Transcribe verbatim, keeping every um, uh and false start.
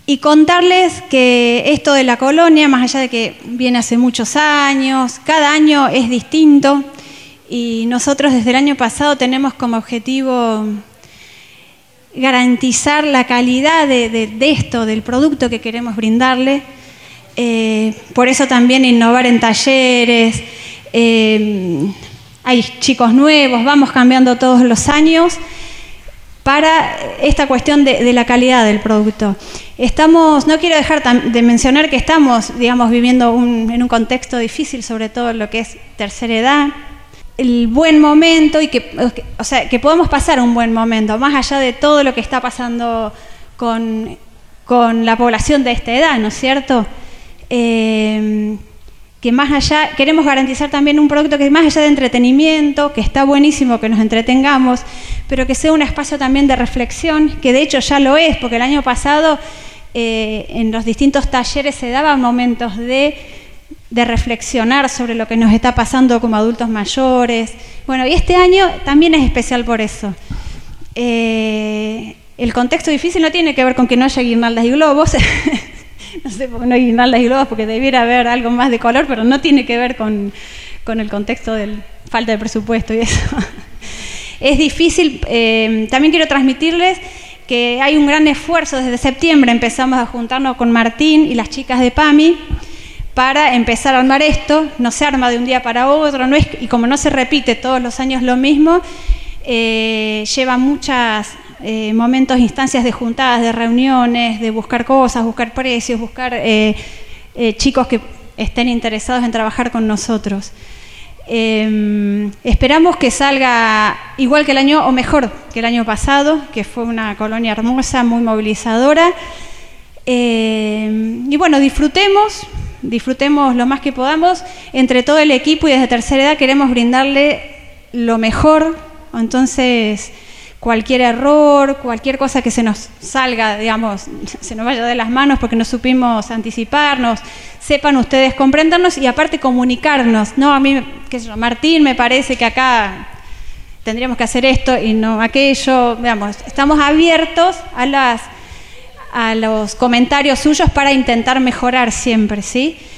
Y contarles que esto de la colonia, más allá de que viene hace muchos años, cada año es distinto y nosotros desde el año pasado tenemos como objetivo garantizar la calidad de, de, de esto, del producto que queremos brindarle. Eh, por eso también innovar en talleres, eh, hay chicos nuevos, vamos cambiando todos los años para esta cuestión de, de la calidad del producto. Estamos, no quiero dejar de mencionar que estamos, digamos, viviendo un, en un contexto difícil, sobre todo lo que es tercera edad, el buen momento y que, o sea, que podemos pasar un buen momento, más allá de todo lo que está pasando con, con la población de esta edad, ¿no es cierto? Eh, que más allá, queremos garantizar también un producto que más allá de entretenimiento, que está buenísimo que nos entretengamos, pero que sea un espacio también de reflexión, que de hecho ya lo es, porque el año pasado eh, en los distintos talleres se daban momentos de, de reflexionar sobre lo que nos está pasando como adultos mayores. Bueno, y este año también es especial por eso. Eh, el contexto difícil no tiene que ver con que no haya guirnaldas y globos, no sé por qué no hay guirnaldas y globos, porque debiera haber algo más de color, pero no tiene que ver con, con el contexto de falta de presupuesto y eso. Es difícil, eh, también quiero transmitirles que hay un gran esfuerzo, desde septiembre empezamos a juntarnos con Martín y las chicas de PAMI para empezar a armar esto, no se arma de un día para otro, no es, y como no se repite todos los años lo mismo, eh, lleva muchas... Eh, momentos, instancias de juntadas, de reuniones, de buscar cosas, buscar precios, buscar eh, eh, chicos que estén interesados en trabajar con nosotros. Eh, esperamos que salga igual que el año, o mejor que el año pasado, que fue una colonia hermosa, muy movilizadora. Eh, y bueno, disfrutemos, disfrutemos lo más que podamos. Entre todo el equipo y desde tercera edad queremos brindarle lo mejor, entonces... Cualquier error, cualquier cosa que se nos salga, digamos, se nos vaya de las manos porque no supimos anticiparnos, sepan ustedes comprendernos y aparte comunicarnos, ¿no? A mí, qué sé yo, Martín, me parece que acá tendríamos que hacer esto y no aquello, digamos, estamos abiertos a, las, a los comentarios suyos para intentar mejorar siempre, ¿sí?